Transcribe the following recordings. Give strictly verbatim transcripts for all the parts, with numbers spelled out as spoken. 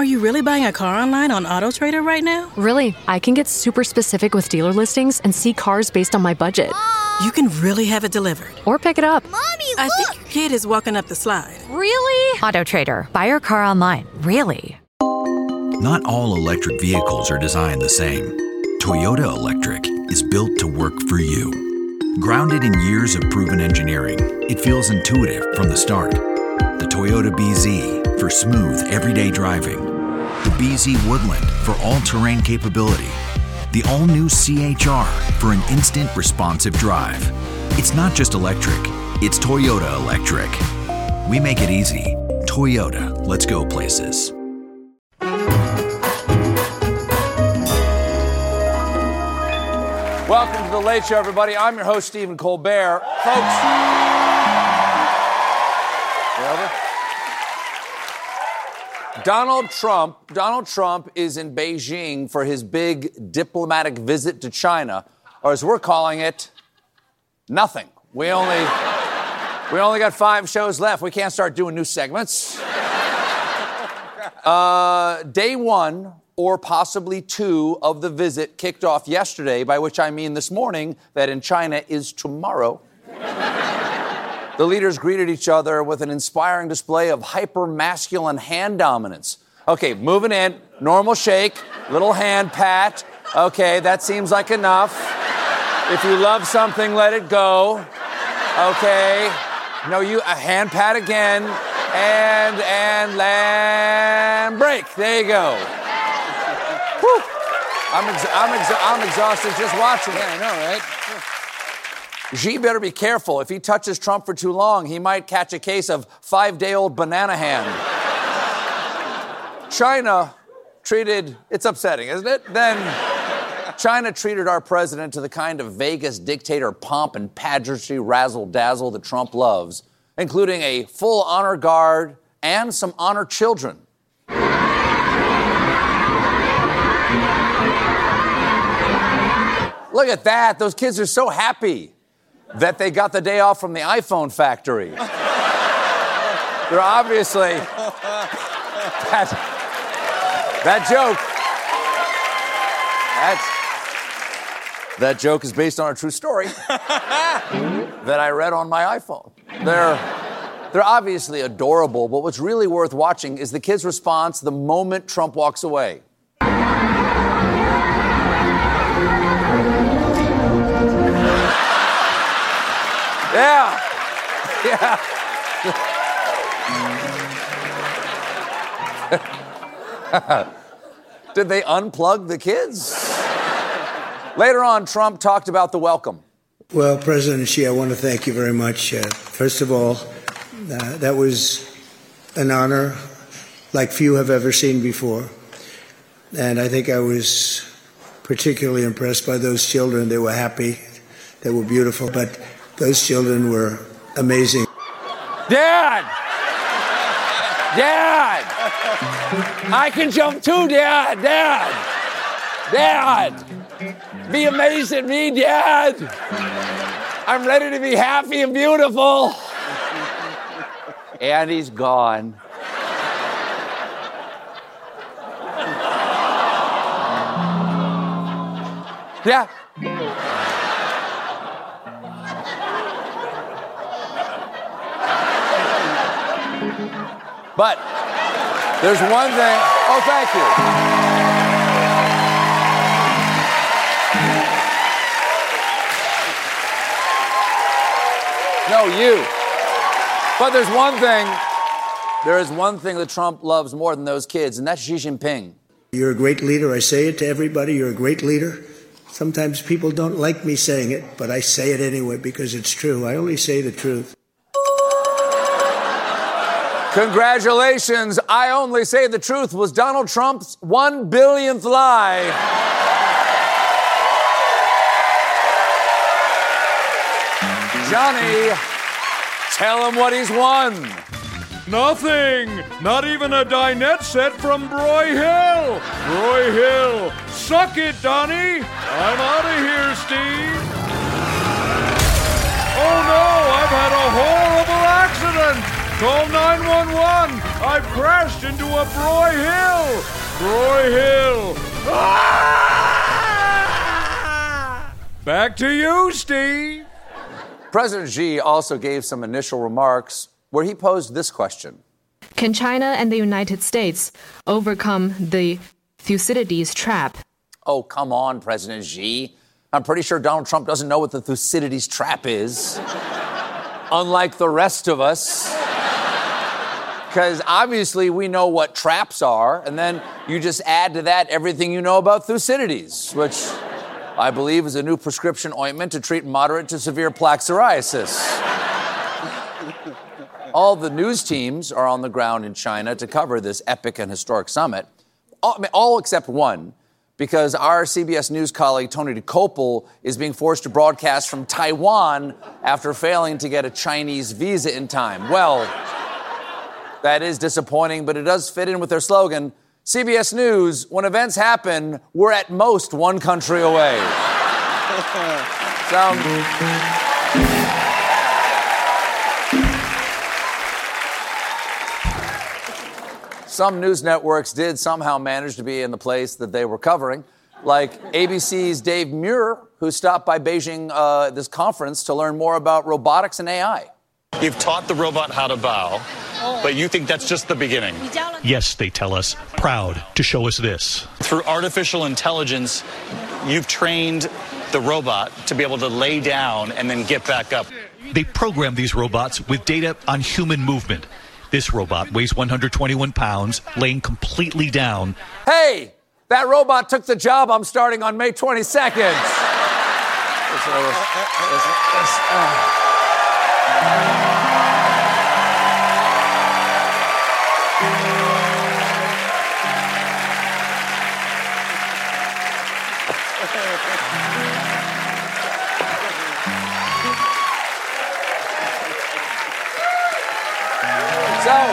you really buying a car online on AutoTrader right now? Really, I can get super specific with dealer listings and see cars based on my budget. Mom! You can really have it delivered. Or pick it up. Mommy, look! I think your kid is walking up the slide. Really? AutoTrader. Buy your car online. Really? Not all electric vehicles are designed the same. Toyota Electric is built to work for you. Grounded in years of proven engineering, it feels intuitive from the start. The Toyota B Z for smooth, everyday driving. The B Z Woodland for all-terrain capability. The all-new C H R for an instant responsive drive. It's not just electric, it's Toyota Electric. We make it easy. Toyota, let's go places. Welcome to The Late Show, everybody. I'm your host, Stephen Colbert. Folks, Donald Trump, Donald Trump is in Beijing for his big diplomatic visit to China, or as we're calling it, nothing. We only, we only got five shows left. We can't start doing new segments. Uh, day one, or possibly two, of the visit kicked off yesterday, by which I mean this morning, that in China is tomorrow. The leaders greeted each other with an inspiring display of hyper-masculine hand dominance. Okay, moving in, normal shake, little hand pat. Okay, that seems like enough. If you love something, let it go. Okay, no, you, a hand pat again, and, and, land break. There you go. Whew. I'm, ex- I'm, ex- I'm exhausted just watching it. I know, right? Xi better be careful. If he touches Trump for too long, he might catch a case of five-day-old banana hand. China treated, it's upsetting, isn't it? Then China treated our president to the kind of Vegas dictator pomp and pageantry razzle-dazzle that Trump loves, including a full honor guard and some honor children. Look at that. Those kids are so happy that they got the day off from the iPhone factory. They're obviously... That, that joke... That's, that joke is based on a true story that I read on my iPhone. They're, they're obviously adorable, but what's really worth watching is the kids' response the moment Trump walks away. Yeah. Yeah. Did they unplug the kids? Later on, Trump talked about the welcome. Well, President Xi, I want to thank you very much. Uh, first of all, uh, that was an honor like few have ever seen before. And I think I was particularly impressed by those children. They were happy. They were beautiful. But those children were amazing. Dad! Dad! I can jump too, Dad! Dad! Dad! Be amazed at me, Dad! I'm ready to be happy and beautiful. And he's gone. Yeah. But there's one thing. Oh, thank you. No, you. But there's one thing. There is one thing that Trump loves more than those kids, and that's Xi Jinping. You're a great leader. I say it to everybody. You're a great leader. Sometimes people don't like me saying it, but I say it anyway because it's true. I only say the truth. Congratulations. I only say the truth was Donald Trump's one billionth lie. Johnny, tell him what he's won. Nothing. Not even a dinette set from Broy Hill. Broy Hill. Suck it, Donnie. I'm out of here, Steve. Oh, no. I've had a horrible accident. Call nine one one. I've crashed into a Broy Hill. Broyhill. Ah! Back to you, Steve. President Xi also gave some initial remarks where he posed this question. Can China and the United States overcome the Thucydides trap? Oh, come on, President Xi. I'm pretty sure Donald Trump doesn't know what the Thucydides trap is. Unlike the rest of us. Because obviously we know what traps are, and then you just add to that everything you know about Thucydides, which I believe is a new prescription ointment to treat moderate to severe plaque psoriasis. All the news teams are on the ground in China to cover this epic and historic summit, all, I mean, all except one, because our C B S News colleague Tony Dokoupil is being forced to broadcast from Taiwan after failing to get a Chinese visa in time. Well, that is disappointing, but it does fit in with their slogan, C B S News, when events happen, we're at most one country away. Some, some news networks did somehow manage to be in the place that they were covering, like A B C's Dave Muir, who stopped by Beijing uh, this conference to learn more about robotics and A I. You've taught the robot how to bow, but you think that's just the beginning. Yes, they tell us, proud to show us this. Through artificial intelligence, you've trained the robot to be able to lay down and then get back up. They program these robots with data on human movement. This robot weighs one hundred twenty-one pounds, laying completely down. Hey, that robot took the job I'm starting on May twenty-second. So, uh,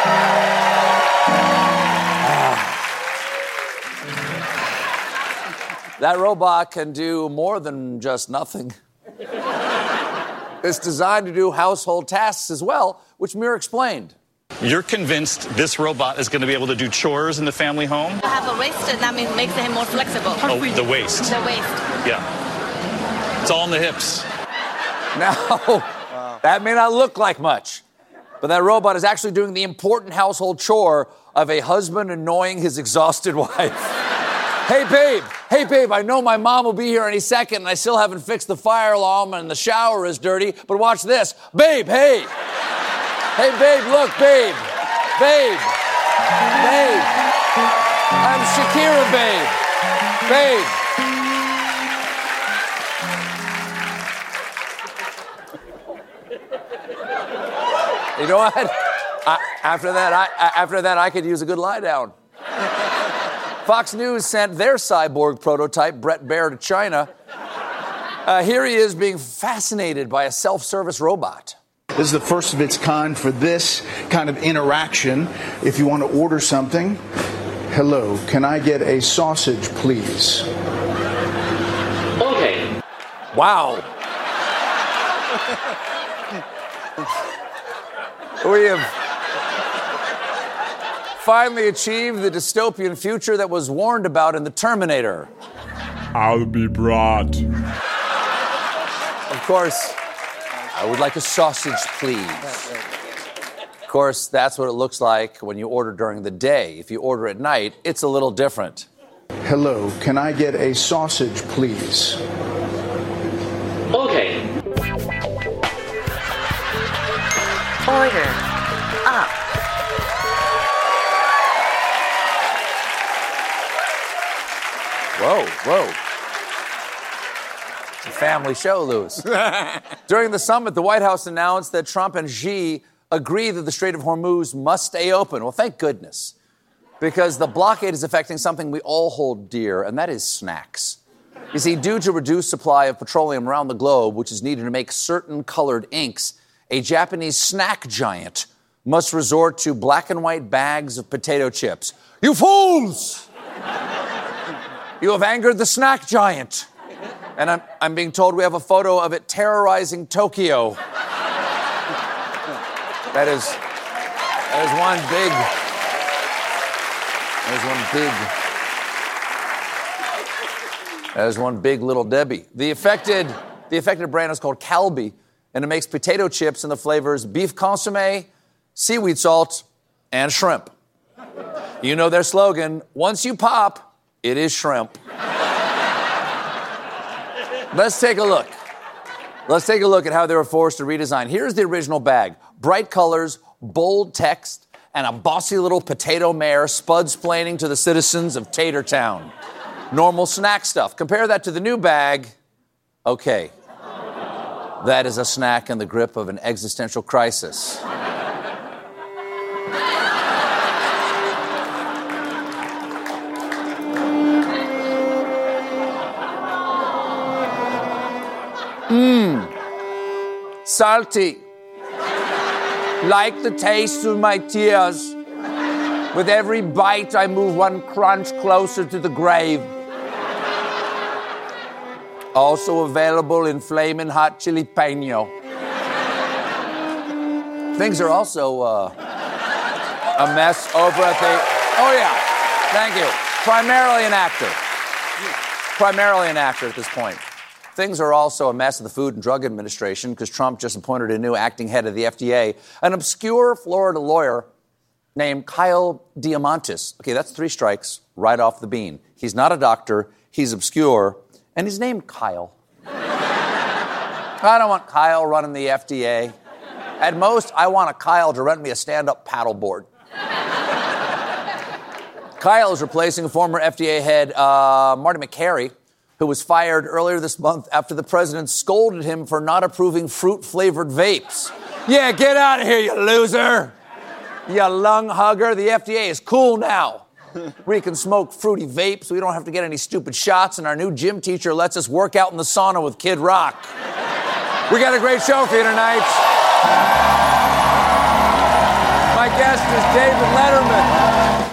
that robot can do more than just nothing. It's designed to do household tasks as well, which Muir explained. You're convinced this robot is going to be able to do chores in the family home? I have a waist, and that means makes him more flexible. Oh, the waist. The waist. Yeah. It's all in the hips. Now, wow. That may not look like much, but that robot is actually doing the important household chore of a husband annoying his exhausted wife. Hey, babe. Hey, babe, I know my mom will be here any second, and I still haven't fixed the fire alarm, and the shower is dirty, but watch this. Babe, hey. Hey, babe, look, babe. Babe. Babe. I'm Shakira, babe. Babe. You know what? I, after that, I, after that, I could use a good lie down. Fox News sent their cyborg prototype, Brett Baer, to China. Uh, here he is being fascinated by a self-service robot. This is the first of its kind for this kind of interaction. If you want to order something, hello, can I get a sausage, please? Okay. Wow. We have finally achieved the dystopian future that was warned about in The Terminator. I'll be brought. Of course, I would like a sausage, please. Of course, that's what it looks like when you order during the day. If you order at night, it's a little different. Hello, can I get a sausage, please? Okay. Order up. Whoa, whoa. It's a family show, Lewis. During the summit, the White House announced that Trump and Xi agree that the Strait of Hormuz must stay open. Well, thank goodness. Because the blockade is affecting something we all hold dear, and that is snacks. You see, due to reduced supply of petroleum around the globe, which is needed to make certain colored inks, a Japanese snack giant must resort to black and white bags of potato chips. You fools! You have angered the snack giant. And I'm, I'm being told we have a photo of it terrorizing Tokyo. That is, that is one big... There's one big... There's one big Little Debbie. The affected, the affected brand is called Calbee, and it makes potato chips in the flavors beef consomme, seaweed salt, and shrimp. You know their slogan, once you pop, it is shrimp. Let's take a look. Let's take a look at how they were forced to redesign. Here's the original bag. Bright colors, bold text, and a bossy little potato mare spud-splaining to the citizens of Tatertown. Normal snack stuff. Compare that to the new bag. Okay. That is a snack in the grip of an existential crisis. Mmm. Salty. Like the taste of my tears. With every bite, I move one crunch closer to the grave. Also available in flaming hot jalapeno. Things are also uh, a mess over at the... Oh, yeah. Thank you. Primarily an actor. Primarily an actor at this point. Things are also a mess at the Food and Drug Administration because Trump just appointed a new acting head of the F D A, an obscure Florida lawyer named Kyle Diamantis. Okay, that's three strikes right off the bean. He's not a doctor, he's obscure, and he's named Kyle. I don't want Kyle running the F D A. At most, I want a Kyle to rent me a stand-up paddleboard. Kyle is replacing former F D A head uh, Marty McCary, who was fired earlier this month after the president scolded him for not approving fruit-flavored vapes. Yeah, get out of here, you loser. You lung hugger. The F D A is cool now. We can smoke fruity vapes. We don't have to get any stupid shots, and our new gym teacher lets us work out in the sauna with Kid Rock. We got a great show for you tonight. My guest is David Letterman.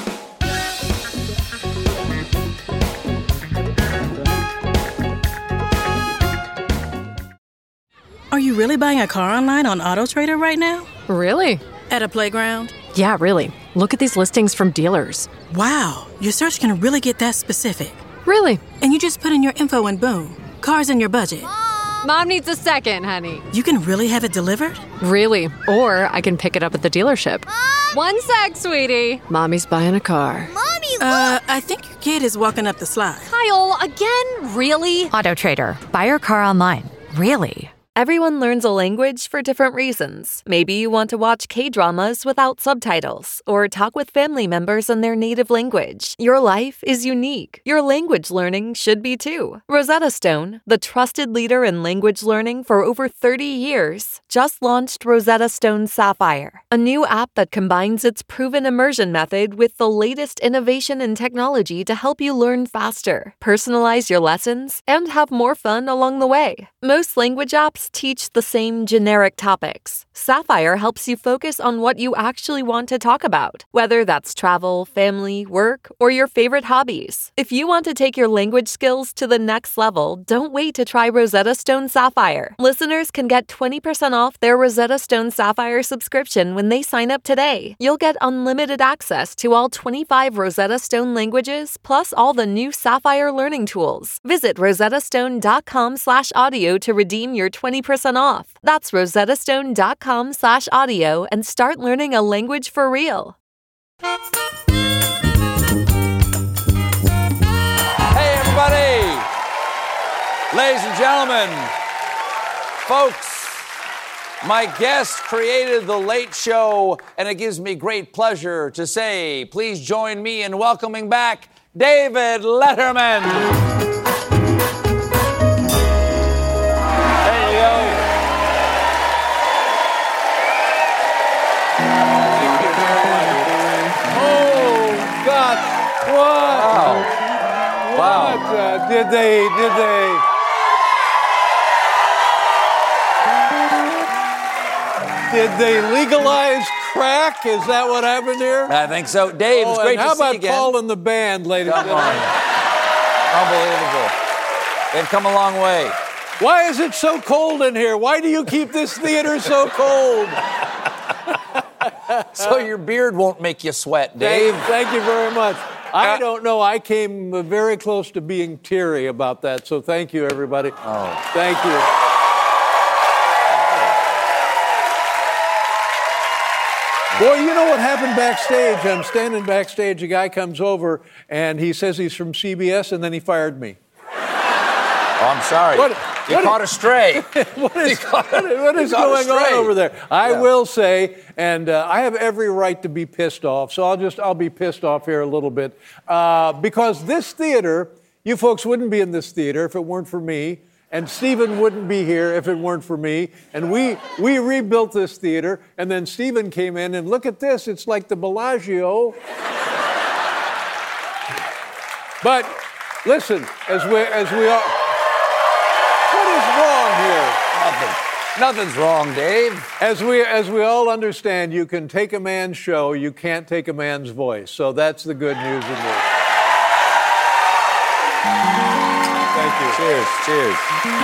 Are you really buying a car online on AutoTrader right now? Really? At a playground? Yeah, really. Look at these listings from dealers. Wow, your search can really get that specific. Really? And you just put in your info and boom, car's in your budget. Mom needs a second, honey. You can really have it delivered? Really. Or I can pick it up at the dealership. Mom! One sec, sweetie. Mommy's buying a car. Mommy, Uh, I think your kid is walking up the slide. Kyle, again? Really? AutoTrader. Buy your car online. Really? Everyone learns a language for different reasons. Maybe you want to watch K-dramas without subtitles or talk with family members in their native language. Your life is unique. Your language learning should be too. Rosetta Stone, the trusted leader in language learning for over thirty years, just launched Rosetta Stone Sapphire, a new app that combines its proven immersion method with the latest innovation in technology to help you learn faster, personalize your lessons, and have more fun along the way. Most language apps teach the same generic topics. Sapphire helps you focus on what you actually want to talk about, whether that's travel, family, work, or your favorite hobbies. If you want to take your language skills to the next level, don't wait to try Rosetta Stone Sapphire. Listeners can get twenty percent off their Rosetta Stone Sapphire subscription when they sign up today. You'll get unlimited access to all twenty-five Rosetta Stone languages, plus all the new Sapphire learning tools. Visit rosettastone.com slash audio to redeem your twenty percent off. That's rosettastone.com slash audio and start learning a language for real. Hey, everybody! Ladies and gentlemen, folks, my guest created The Late Show, and it gives me great pleasure to say, please join me in welcoming back David Letterman. There you go. Oh, God. What? Wow. Wow. What, uh, did they, did they... Did they legalize crack? Is that what happened here? I think so. Dave, it's oh, great to how see you about again. Paul and the band, ladies and gentlemen? Unbelievable. They've come a long way. Why is it so cold in here? Why do you keep this theater so cold? so your beard won't make you sweat, Dave. Thank, thank you very much. I don't know. I came uh, very close to being teary about that. So thank you, everybody. Oh. Thank you. Boy, you know what happened backstage? I'm standing backstage. A guy comes over, and he says he's from C B S, and then he fired me. Oh, I'm sorry. What, you what caught is, a stray. what is, caught, what, what is going on over there? I yeah. will say, and uh, I have every right to be pissed off, so I'll just, I'll be pissed off here a little bit. Uh, because this theater, you folks wouldn't be in this theater if it weren't for me, and Stephen wouldn't be here if it weren't for me, and we, we rebuilt this theater, and then Stephen came in, and look at this, it's like the Bellagio. But listen, as we, as we all... What is wrong here? Nothing. Nothing's wrong, Dave. As we as we all understand, you can take a man's show, you can't take a man's voice. So that's the good news in this. Thank you. Cheers, cheers.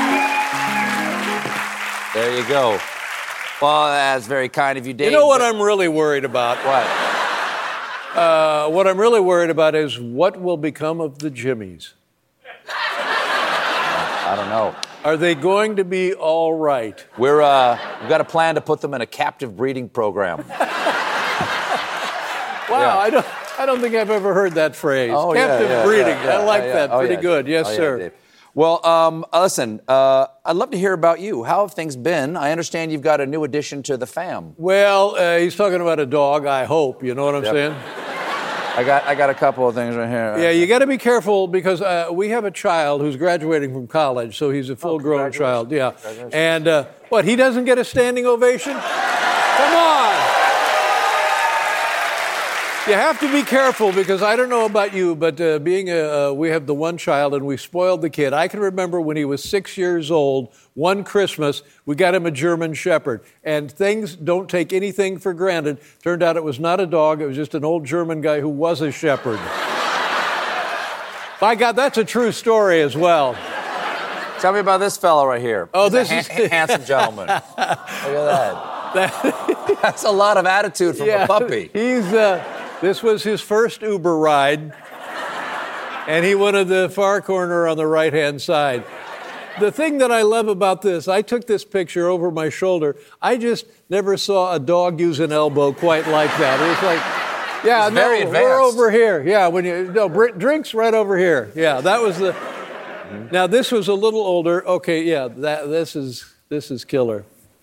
There you go. Well, that's very kind of you, Dave. You know what I'm really worried about? What? Uh, what I'm really worried about is what will become of the Jimmies. I don't know. Are they going to be all right? We're, uh, we've got a plan to put them in a captive breeding program. Wow, yeah. I don't, I don't think I've ever heard that phrase. Oh, captive yeah, yeah, breeding. Yeah, yeah, I like yeah, that. oh, Pretty yeah. good. Yes, oh, sir. Yeah, Dave. Well, um, listen, uh, I'd love to hear about you. How have things been? I understand you've got a new addition to the fam. Well, uh, he's talking about a dog, I hope. You know what I'm yep. saying? I got I got a couple of things right here. Yeah, you got to be careful because uh, we have a child who's graduating from college, so he's a full-grown oh, child. Yeah, and uh, what? He doesn't get a standing ovation? Come on! You have to be careful because I don't know about you, but uh, being a, uh, we have the one child and we spoiled the kid. I can remember when he was six years old, one Christmas, we got him a German Shepherd. And things don't take anything for granted. Turned out it was not a dog, it was just an old German guy who was a shepherd. By God, that's a true story as well. Tell me about this fellow right here. Oh, He's this a is ha- handsome gentleman. Look at that. that. That's a lot of attitude from yeah, a puppy. He's... Uh, This was his first Uber ride, and he wanted the far corner on the right-hand side. The thing that I love about this, I took this picture over my shoulder. I just never saw a dog use an elbow quite like that. It was like, yeah, it's no, very advanced. We're over here. Yeah, when you no br- drinks right over here. Yeah, that was the. Mm-hmm. Now this was a little older. Okay, yeah, that this is this is killer.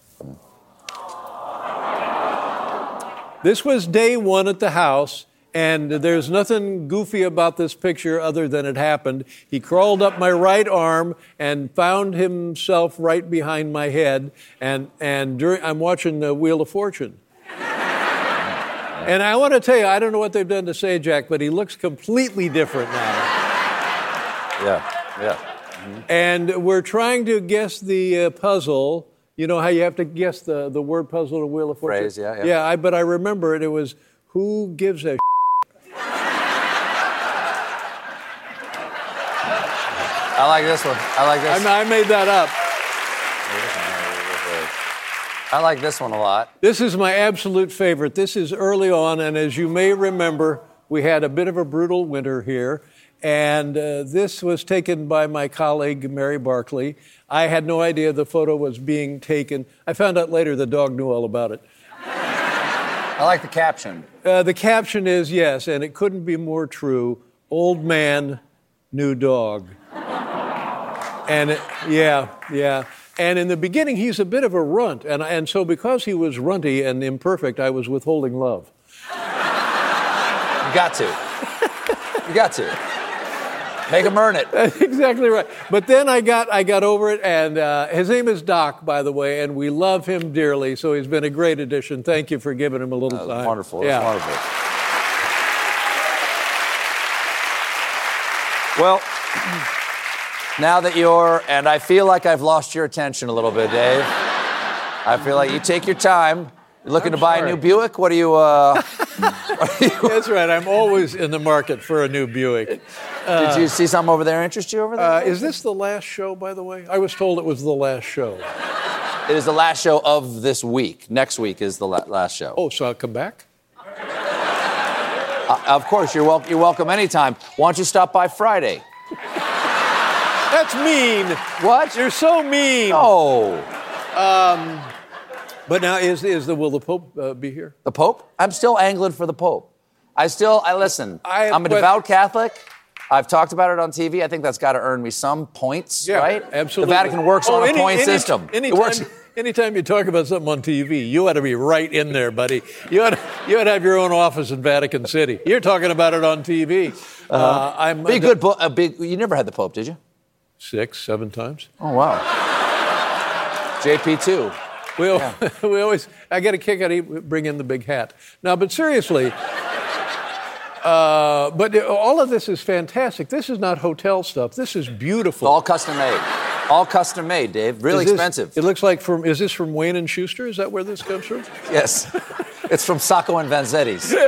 This was day one at the house, and there's nothing goofy about this picture other than it happened. He crawled up my right arm and found himself right behind my head, and, and during, I'm watching the Wheel of Fortune. And I want to tell you, I don't know what they've done to Sajak, but he looks completely different now. Yeah, yeah. Mm-hmm. And we're trying to guess the uh, puzzle. You know how you have to guess the, the word puzzle to Wheel of Fortune? Phrase, yeah, yeah. Yeah, I, but I remember it. It was, who gives a I like this one. I like this. I, I made that up. I like this one a lot. This is my absolute favorite. This is early on, and as you may remember, we had a bit of a brutal winter here. And uh, this was taken by my colleague, Mary Barkley. I had no idea the photo was being taken. I found out later the dog knew all about it. I like the caption. Uh, the caption is, yes, and it couldn't be more true, old man, new dog. And it, yeah, yeah. And in the beginning, he's a bit of a runt. And, and so because he was runty and imperfect, I was withholding love. You got to. You got to. Make him earn it. That's exactly right. But then I got I got over it, and uh, his name is Doc, by the way, and we love him dearly, so he's been a great addition. Thank you for giving him a little That time. Wonderful. Yeah. That's wonderful. Well, now that you're, and I feel like I've lost your attention a little bit, Dave. I feel like you take your time. You're looking I'm to buy sorry. a new Buick? What are you, uh... That's right. I'm always in the market for a new Buick. Uh, Did you see something over there interest you over there? Uh, is this the last show, by the way? I was told it was the last show. It is the last show of this week. Next week is the la- last show. Oh, so I'll come back? Uh, of course, you're, wel- you're welcome anytime. Why don't you stop by Friday? That's mean. What? You're so mean. Oh. Um, but now, is is the will the Pope uh, be here? The Pope? I'm still angling for the Pope. I still, I listen. I- I'm a but- devout Catholic. I've talked about it on T V. I think that's got to earn me some points, Yeah, right? absolutely. The Vatican works Oh, on any- a point any- system. Anytime, it works. anytime you talk about something on T V, you ought to be right in there, buddy. You ought to, you ought to have your own office in Vatican City. You're talking about it on T V. Uh-huh. Uh, I'm Be a good, po- a big. You never had the Pope, did you? Six, seven times. Oh wow. J P too. We, yeah. we always. I get a kick out of bring in the big hat. Now, but seriously. Uh, but all of this is fantastic. This is not hotel stuff. This is beautiful. All custom made. All custom made, Dave. Really Is this- expensive. It looks like from. Is this from Wayne and Schuster? Is that where this comes from? Yes. It's from Sacco and Vanzetti's. It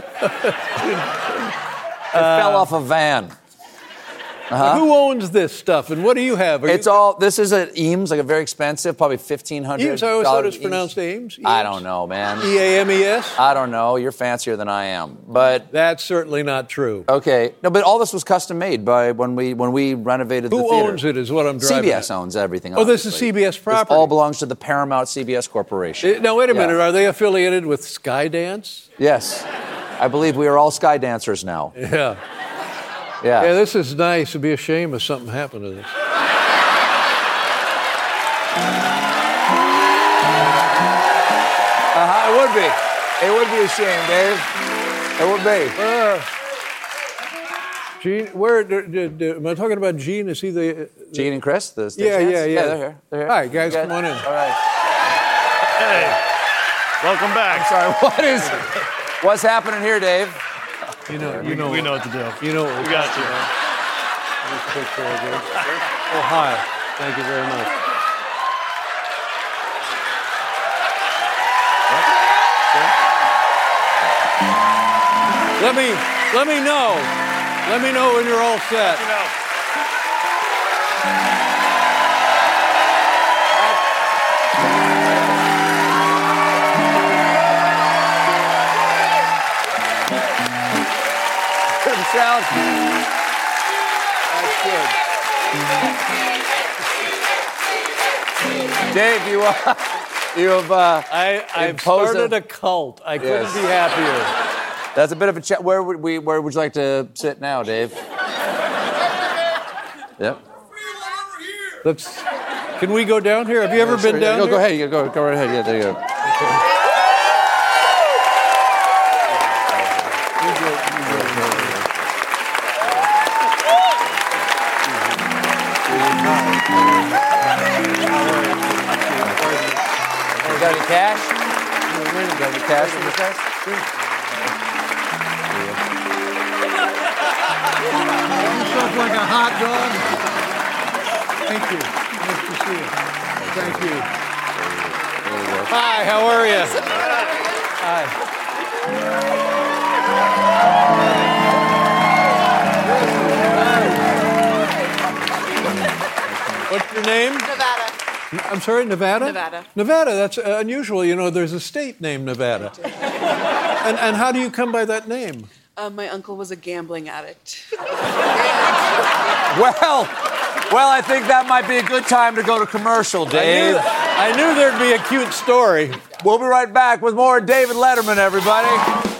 fell off a van. Uh-huh. Who owns this stuff, and what do you have? Are It's you, all. This is an Eames, like a very expensive, probably fifteen hundred. Eames? I always thought it was pronounced Ames. I don't know, man. E A M E S. I don't know. You're fancier than I am, but That's certainly not true. okay. No, but all this was custom made by when we when we renovated the Who theater. owns it? Is what I'm driving. C B S at. owns everything. Oh, this is obviously. C B S This property. all belongs to the Paramount C B S Corporation. Uh, Now wait a Yeah. minute. Are they affiliated with Skydance? Yes, I believe we are all sky dancers now. Yeah. Yeah. Yeah. This is nice. It'd be a shame if something happened to this. Uh-huh, it would be. It would be a shame, Dave. It would be. Uh, Gene, where d- d- d- am I talking about Gene? Is he the? Gene and Chris, the stage Yeah, hands? yeah, yeah. they're here. They're here. Hi, guys, You come on in. All right. Hey, welcome back. I'm sorry. What is? What's happening here, Dave? You know, We, you know, we know what to do. You know, what We got you. This picture right here. Oh, hi. Thank you very much. Let me let me know. Let me know when you're all set. You know. Good sound. That's good. Dave, you uh, you have uh, I I've imposed started a- a cult. I couldn't Yes. be happier. That's a bit of a chat. Where would we? Where would you like to sit now, Dave? Yep. Let's. Can we go down here? Have you ever Yeah, sure, been yeah, down go, here? Go ahead. You go. Go right ahead. Yeah, there you go. You got any cash? You got any cash in the cash? Yourself like a hot dog. Thank you. Nice to see you. Thank you. Hi, how are you? Hi. What's your name? Nevada. I'm sorry, Nevada? Nevada. Nevada, that's uh, unusual. You know, there's a state named Nevada. and, and how do you come by that name? Uh, my uncle was a gambling addict. Well, well, I think that might be a good time to go to commercial, Dave. I knew, I knew there'd be a cute story. We'll be right back with more David Letterman, everybody.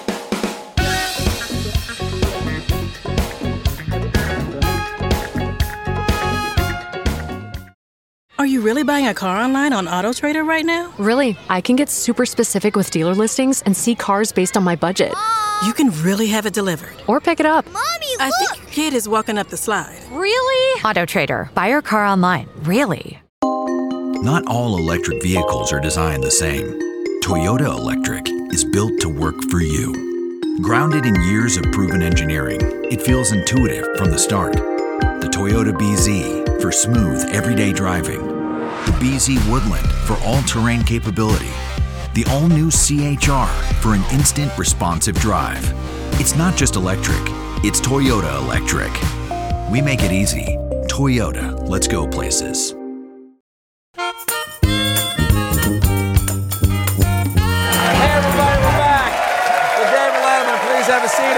Are you really buying a car online on AutoTrader right now? Really, I can get super specific with dealer listings and see cars based on my budget. You can really have it delivered. Or pick it up. Mommy, I think your kid is walking up the slide. Really? AutoTrader. Buy your car online. Really? Not all electric vehicles are designed the same. Toyota Electric is built to work for you. Grounded in years of proven engineering, it feels intuitive from the start. The Toyota B Z for smooth, everyday driving. The B Z Woodland for all-terrain capability. The all-new C H R for an instant responsive drive. It's not just electric, it's Toyota Electric. We make it easy. Toyota, let's go places.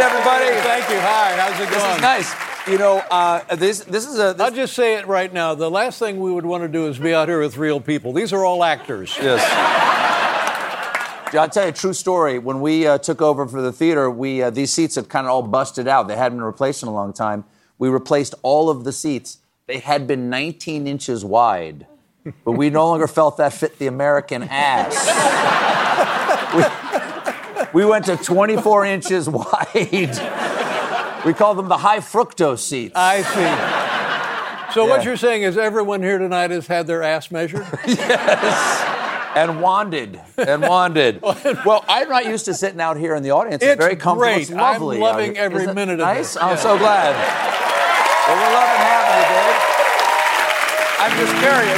everybody. Thank you. Hi, how's it going? This is nice. You know, uh, this this is a. This... I'll just say it right now. The last thing we would want to do is be out here with real people. These are all actors. Yes. I'll tell you a true story. When we uh, took over for the theater, we uh, these seats had kind of all busted out. They hadn't been replaced in a long time. We replaced all of the seats. They had been nineteen inches wide, but we no longer felt that fit the American ass. we, we went to twenty-four inches wide. We call them the high fructose seats. I see. So Yeah. what you're saying is everyone here tonight has had their ass measured? Yes. And wanded. And wanded. Well, I'm not used to sitting out here in the audience. It's, It's very comfortable. great. It's lovely. I'm loving out here. every Isn't it minute of nice? it. I'm Yeah. so glad. Well, we're loving having you, Dave. I'm just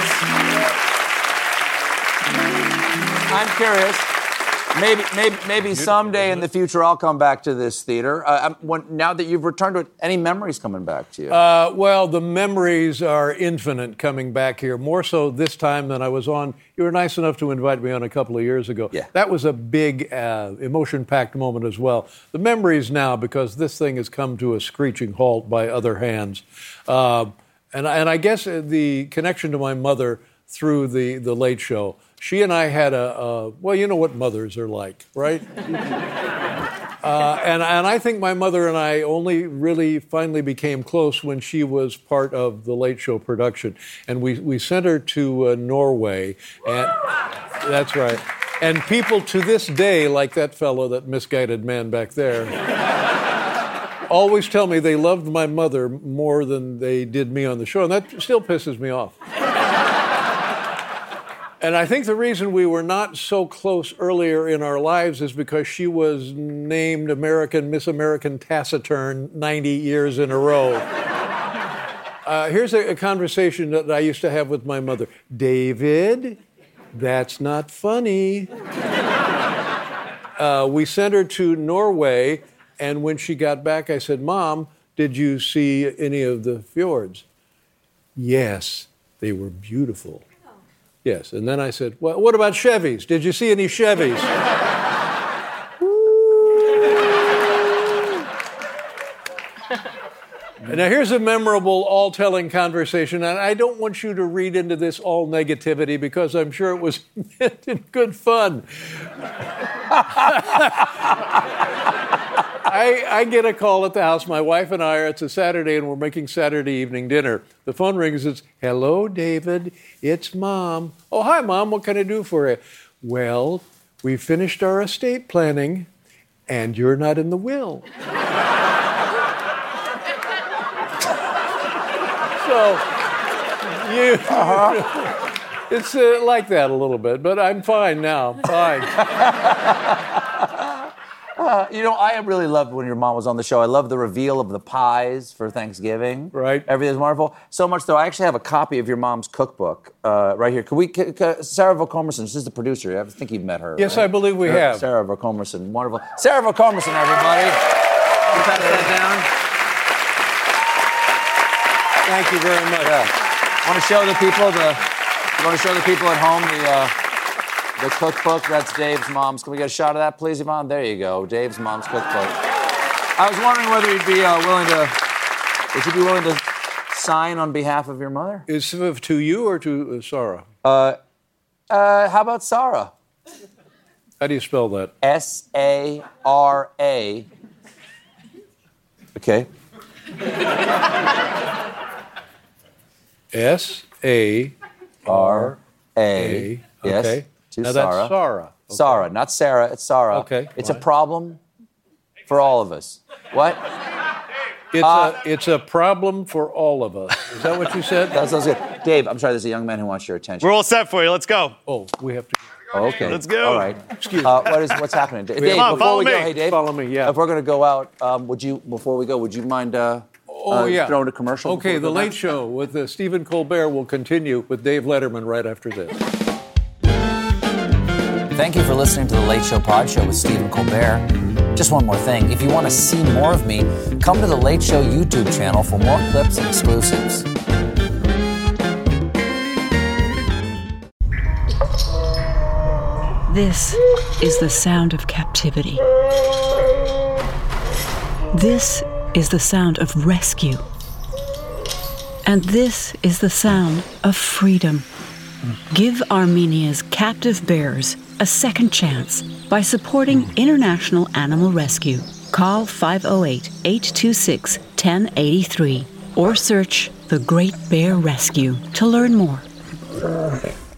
curious. I'm curious. Maybe, maybe, maybe someday in the future I'll come back to this theater. Uh, I'm, when, now that you've returned to it, any memories coming back to you? Uh, well, the memories are infinite coming back here, more so this time than I was on. You were nice enough to invite me on a couple of years ago. Yeah. That was a big, uh, emotion-packed moment as well. The memories now, because this thing has come to a screeching halt by other hands. Uh, and, and I guess the connection to my mother through the, the Late Show. She and I had a, a, well, you know what mothers are like, right? uh, and, and I think my mother and I only really finally became close when she was part of the Late Show production. And we, we sent her to uh, Norway. And that's right. And people to this day, like that fellow, that misguided man back there, always tell me they loved my mother more than they did me on the show. And that still pisses me off. And I think the reason we were not so close earlier in our lives is because she was named American Miss American Taciturn ninety years in a row. Uh, here's a, a conversation that I used to have with my mother. David, that's not funny. Uh, we sent her to Norway, and when she got back, I said, Mom, did you see any of the fjords? Yes, they were beautiful. Yes, and then I said, well, what about Chevys? Did you see any Chevys? And now here's a memorable, all-telling conversation, and I don't want you to read into this all negativity because I'm sure it was meant in good fun. I, I get a call at the house. My wife and I are, it's a Saturday, and we're making Saturday evening dinner. The phone rings. It's, hello, David. It's Mom. Oh, hi, Mom. What can I do for you? Well, we finished our estate planning, and you're not in the will. So, you, uh-huh. It's uh, like that a little bit, but I'm fine now. Fine. Uh, you know, I really loved when your mom was on the show. I loved the reveal of the pies for Thanksgiving. Right. Everything's wonderful. So much so, I actually have a copy of your mom's cookbook uh, right here. Could we, could, could, Sarah Vokomerson, she's the producer. I think you've met her. Yes, right? I believe we Sarah, have. Sarah Vokomerson, wonderful. Sarah Vokomerson, everybody. Can you pass that down? Thank you very much. Yeah. Want to show the people the, you want to show the people at home the, uh, the cookbook? That's Dave's mom's. Can we get a shot of that, please, Yvonne? There you go. Dave's mom's cookbook. I was wondering whether you'd be uh, willing to, would you be willing to sign on behalf of your mother? Is it to you or to uh, Sarah? Uh, uh, how about Sarah? How do you spell that? S A R A. Okay. S A R A. Yes. Okay. To now Sarah. that's Sarah. Okay. Sarah, not Sarah. It's Sarah. Okay. It's fine. a problem for all of us. What? It's, Uh, a, it's a problem for all of us. Is that what you said? That sounds good. Dave, I'm sorry, there's a young man who wants your attention. We're all set for you. Let's go. Oh, we have to. Oh, okay. Let's go. All right. Excuse uh, what is what's happening, Dave? Dave, Come on, before follow we go, me. hey Dave, Follow me, yeah. If we're going to go out, um, would you before we go, would you mind uh, Oh, uh, yeah. throwing a commercial? Okay, before The we go Late back? Show with uh, Stephen Colbert will continue with Dave Letterman right after this. Thank you for listening to The Late Show Pod Show with Stephen Colbert. Just one more thing. If you want to see more of me, come to The Late Show YouTube channel for more clips and exclusives. This is the sound of captivity. This is the sound of rescue. And this is the sound of freedom. Give Armenia's captive bears a second chance by supporting International Animal Rescue. Call five oh eight, eight two six, one oh eight three or search The Great Bear Rescue to learn more.